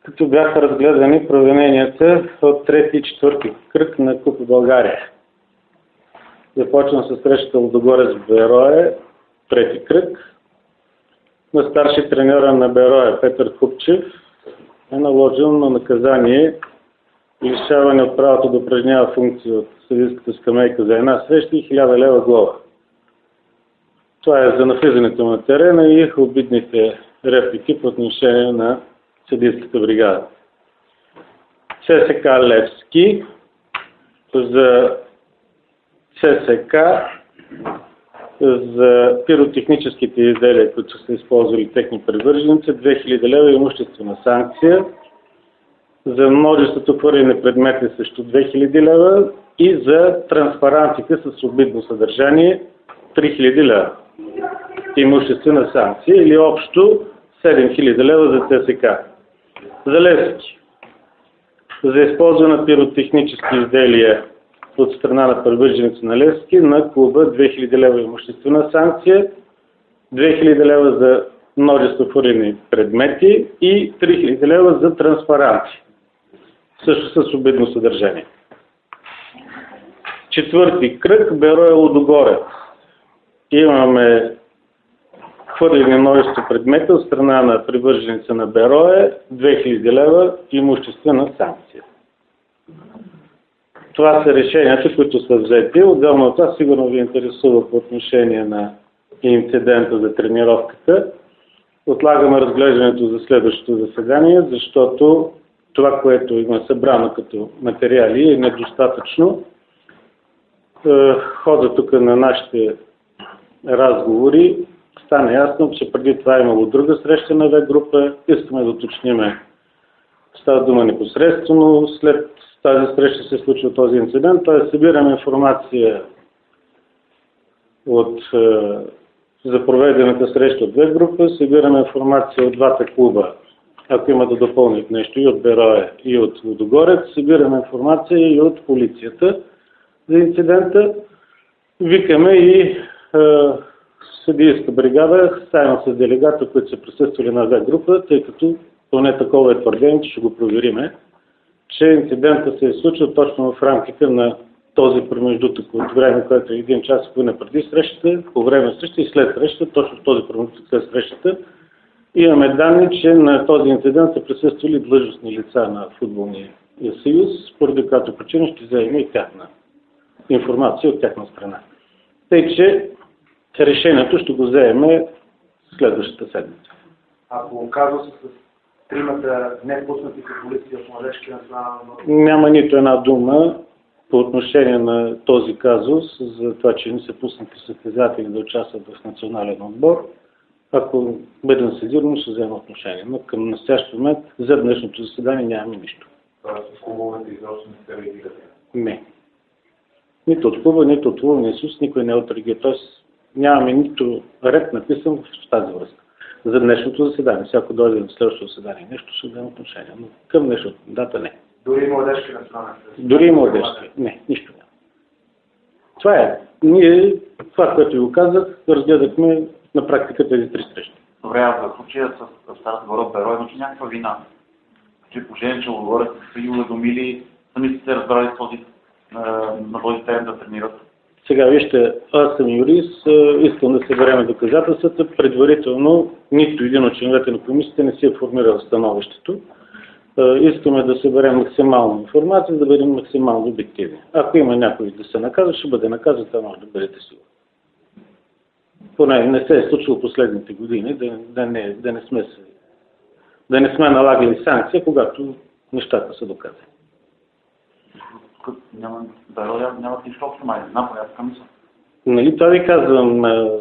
като бяха разгледани провиненията от трети и четвърти кръг на Купа България. Започна с срещата Лудогорец Берое, трети кръг. На старши треньора на Берое Петър Купчев е наложено на наказание лишаване от правото да упражнява функции от съдийската скамейка за една среща и 1000 лева глоба. Това е за навлизането на терена и обидните реплики по отношение на съдийската бригада. ЦСК Левски за ЦСК за пиротехническите изделия, които са използвали техни привърженици, 2000 лева имуществена санкция, за множеството хвърлени предмети срещу 2000 лева и за транспарантите с обидно съдържание 3000 лева имуществена санкция или общо 7000 лева за ЦСК. За Левски за използване на пиротехнически изделия от страна на привърженици на Левски на клуба 2000 лева имуществена санкция, 2000 лева за множество хвърлени предмети и 3000 лева за транспаранти, също с обидно съдържание. Четвърти кръг, Берое Лудогорец. Имаме хвърлени множество предмети от страна на привърженица на Берое, 2000 лева имуществена санкция. Това са решенията, които са взети. Отделно от това сигурно ви интересува по отношение на инцидента за тренировката. Отлагаме разглеждането за следващото заседание, защото това, което има събрано като материали, е недостатъчно. Хода тук на нашите разговори стана ясно, че преди това имало друга среща на В-група. Искаме да уточним. Става дума непосредствено. След тази среща се случва този инцидент. Т.е. събираме информация за проведената среща от В-група, събираме информация от двата клуба, ако има да допълнят нещо и от Берое, и от Лудогорец, събираме информация и от полицията за инцидента. Викаме и съдийска бригада, заедно с делегата, които са присъствали на В-група, тъй като поне такова е твърдение, че ще го провериме, че инцидента се е случил точно в рамките на този промеждутък от време, което е 1 час и половина преди срещата, по време на срещата и след срещата, точно в този промеждутък след срещата. Имаме данни, че на този инцидент са присъствали длъжностни лица на Футболния съюз, поради която причина ще вземем и тяхна информация от тяхна страна. Тъй, че решението ще го вземем следващата седмица. Ако казва се с тримата непуснати футболисти от младежки национален отбор? Няма нито една дума по отношение на този казус, за това, че не са пуснати състезатели да участват в национален отбор. Ако бъдем сигурни, ще взема отношение. Но към настоящия момент, за днешното заседание нямаме нищо. Тоест, клубовете изобщо не се реагират? Не. Нито от клуба, нито от Лудогорец Исус, никой не е отреагира. Тоест, нямаме нито ред написан в тази връзка. За днешното заседание. Всяко дойде на следващото заседание нещо, ще взема отношение. Но към днешната дата не. Дори и младежки национален? Дори и младежки. Не, нищо няма. Това е. Ние, това, което ви го казах, разгледахме на практика тези 3 срещи. Добре, в случая с Старата Гора Берое имаше някаква вина. При положение, че Лудогорец са ги уведомили, сами сте се разбрали на този терен да тренират. Сега вижте, аз съм юрист, искам да съберем доказателствата. Предварително нито един от членовете на комисията не си е формирал становището. Искаме да съберем максимална информация, за да бъдем максимално обективни. Ако има някой да се наказва, ще бъде наказан, това може да бъдете сигурни. Поне не се е случило последните години да не сме налагали санкция, когато нещата са доказани. Няма нищо общо, май. Знам, аз към мисля. Нали, това ви казвам,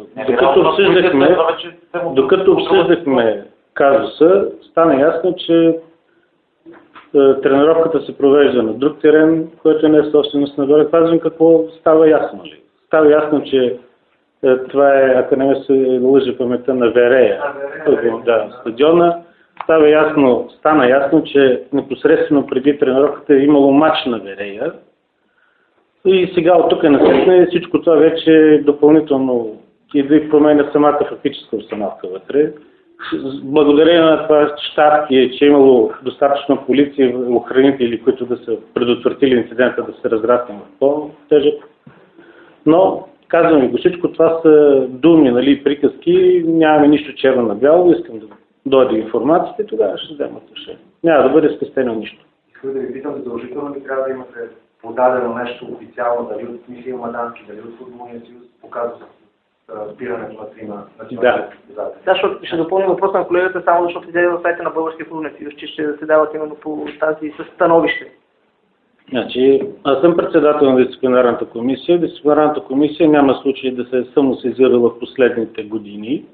докато обсъждахме казуса, стана ясно, че тренировката се провежда на друг терен, който не е собственост на Берое. Казвам какво става ясно. Става ясно, че това е, ако не се лъжи паметта, на Верея, стадиона. Стана ясно, че непосредствено преди тренировката е имало матч на Верея. И сега от тук насетне всичко това вече допълнително и да променя самата фактическа обстановка вътре. благодарение на това щастие, че е имало достатъчно полиция и охранители, които да са предотвратили инцидента да се разрасне в по-тежък. Но, казвам ви го, всичко това са думи, нали, приказки, нямаме нищо черно на бяло, искам да дойде информацията и тогава ще взема отношение. Няма да бъде спестено нищо. Искам да ви питам, задължително ли трябва да имате подадено нещо официално, дали от Михаил Мадански, дали от Футболния съюз, показва спирането на трима националните състезатели. Да, ще допълня въпроса на колегата, само защото излезе в сайта на Българския футболен съюз, че ще се дават именно по тази становище. Значи, аз съм председател на дисциплинарната комисия. Дисциплинарната комисия няма случай да се е самосезирала в последните години.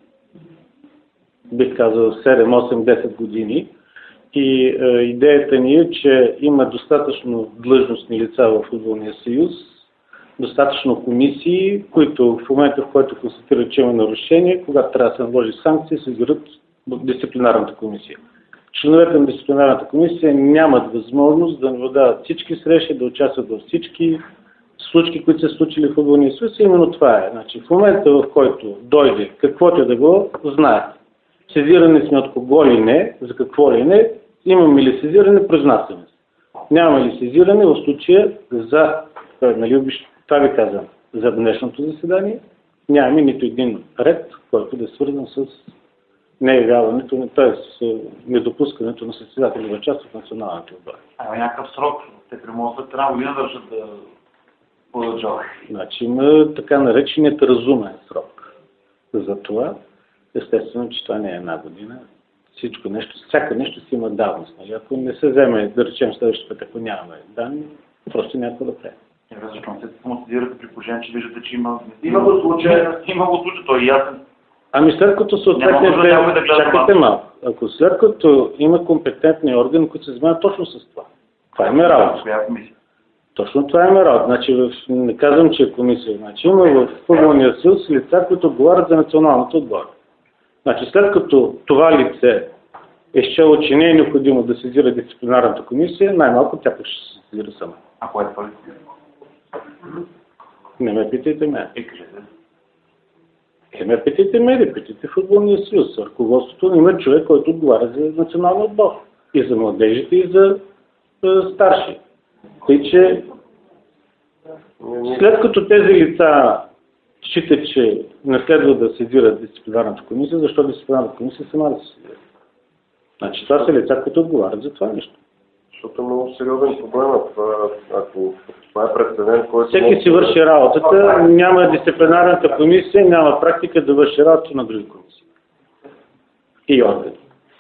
Бих казал 7, 8, 10 години. И идеята ни е, че има достатъчно длъжностни лица в Футболния съюз, достатъчно комисии, които в момента, в който констатират, че има нарушение, когато трябва да се наложи санкции, се изберат дисциплинарната комисия. Членовете на дисциплинарната комисия нямат възможност да наблюдават всички срещи, да участват във всички случки, които се случили в Футболния съюз. И именно това е. Значи, в момента, в който дойде каквото да го знаят, сезиране сме от кого ли не, за какво ли не, имаме ли сезиране, произнасяме се. Нямаме ли сезиране в случая за, нали, това ви казвам, за днешното заседание, нямаме нито един ред, който да е свързан с неявяването, т.е. с недопускането на състезатели да участват в националните отбори. Някакъв срок, те примерно след една година държат да продължават. Значи има така нареченият разумен срок. Затова, естествено, че това не е една година. Всичко нещо, всяко нещо си има давност. Нали? Ако не се вземе, да речем следващия път, ако нямаме данни, просто някакво да прави. Защо не се самосезирате при положение, че виждате, че има... Има го случай, той е ясен. Ами след като съответните... Чакайте малко. Ако след като има компетентни органи, които се занимават точно с това. Това има работа. Точно това има работа. Значи, не казвам, че е комисия. Значи, има в Футболния съюз лица, които отговарят за националната отбора. Значи, след като това лице е счело, че не е необходимо да сезира дисциплинарната комисия, най-малко тя пък ще се сезира сама. А кое е това лице? Не ме питайте мен. Ме питайте ме, да питайте Футболния съюз. Ръководството има човек, който отговаря за националния отбор. И за младежите, и за старши. Тъй, че след като тези лица считат, че не следва да сезират дисциплинарната комисия, защо дисциплинарната комисия сама да се сезира? Значи това са лица, които отговарят за това нещо. Защото е много сериозен проблем. Ако това е прецедент, който... Всеки си върши работата, няма дисциплинарната комисия, няма практика да върши работа на други комисии. И органи.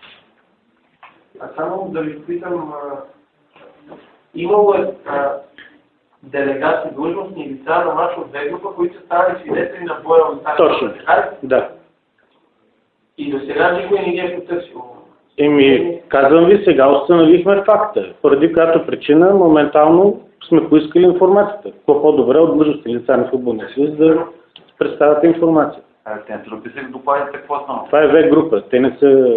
А само да ви питам, имало е делегации, длъжностни лица на мач от две група, които са станали свидетели на боя от тази. Точно, да. И до сега никой не ги е потърсил. Казвам ви, сега установихме факта, поради която причина моментално сме поискали информацията. Какво по-добре от длъжностни лица на Футболния съюз да представят информация. Те не са дописали в докладите какво е станало. Това е В група, те не са...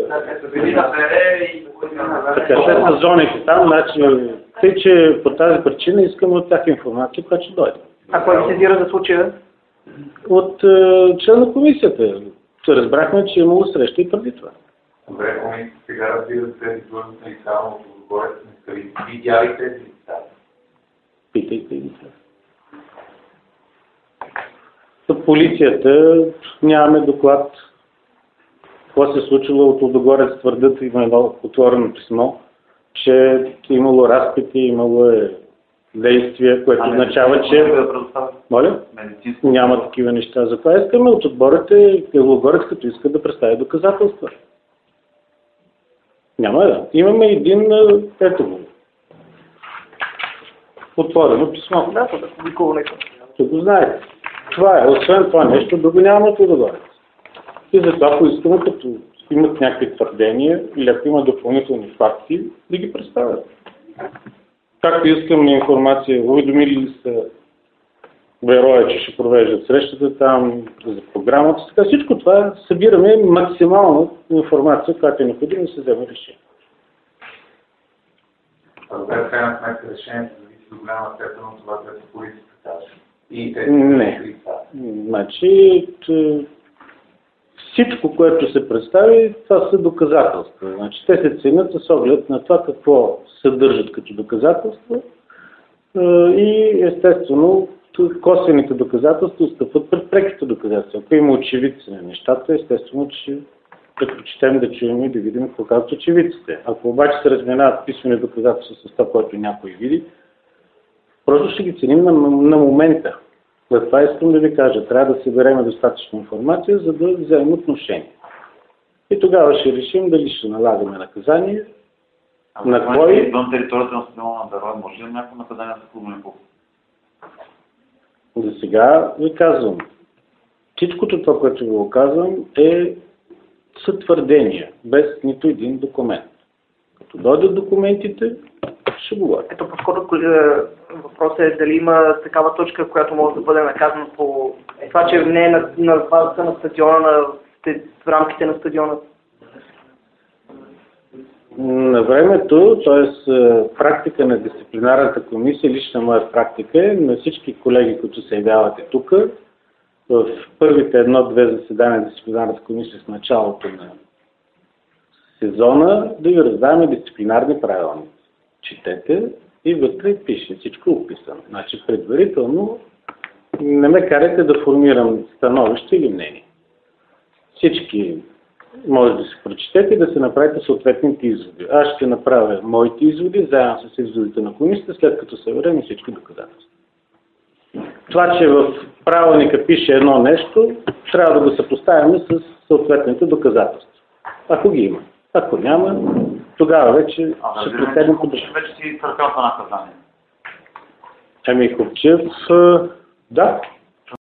Така, те са зоните там, значи, тъй, че по тази причина искаме от тях информация, която ще дойде. А кой ги сезира за случая? От член на комисията. Разбрахме, че е имало среща и преди това. Добре, комисията сега разбира тези длъжностни лица, но отгоре са видяли тези лица. Питайте ги това. От полицията нямаме доклад. Какво се е случило от Лудогорец, твърдят, има едно отворено писмо, че е имало разпити, имало действия, което означава, че... Моля? Няма такива неща. Затова искаме от отборите Лудогорец, като иска да представи доказателства. Няма да. Имаме един, ето го, отворено писмо. Да, да публикува нещо. Ще го знаете. Това е. Освен това нещо, да го няма от Лудогорец. И затова поискаме, като имат някакви твърдения или ако има допълнителни факти, да ги представят. Както искаме информация, уведомили ли са Вероя, че ще провеждат срещата там, за програмата. Така, всичко това събираме максимално информация, която е необходимо да се вземе решение. В крайна сметка решението зависи до голяма степен от това, което полицията каже. Не. Значи, всичко, което се представи, това са доказателства. Значи, те се ценят с оглед на това какво съдържат като доказателства и естествено косвените доказателства отстъпват пред преките доказателства. Ако има очевидци на нещата, естествено, че предпочитаем да чуем и да видим какво казват очевидците. Ако обаче се разминават писмени доказателства с това, което някой види, просто ще ги ценим на момента. За това искам да ви кажа, трябва да съберем достатъчно информация, за да вземем отношение. И тогава ще решим дали ще налагаме наказание, на кой... Извън територията на стадиона на Берой, може ли някакво наказание за клубния клуб? За сега ви казвам, всичкото това, което ви казвам, са твърдения, без нито един документ. Като дойдат документите, ще говоря. Ето, по-скоро въпросът е дали има такава точка, която може да бъде наказана по това, че не е на базата на стадиона, в рамките на стадиона. На времето, т.е. практика на дисциплинарната комисия, лична моя практика е на всички колеги, които се явявате тук, в първите 1-2 заседания на дисциплинарната комисия с началото на сезона, да ви раздаваме дисциплинарни правилници. Четете и вътре пише, всичко описано. Значи предварително не ме карайте да формирам становище или мнение. Всички може да се прочетете и да се направите съответните изводи. Аз ще направя моите изводи, заедно с изводите на комисията, след като съберем всички доказателства. Това, че в правилника пише едно нещо, трябва да го съпоставяме с съответните доказателства. Ако ги има. Ако няма, тогава вече ще претегнем по вече си търпял това наказание. Ами Хубчев, да.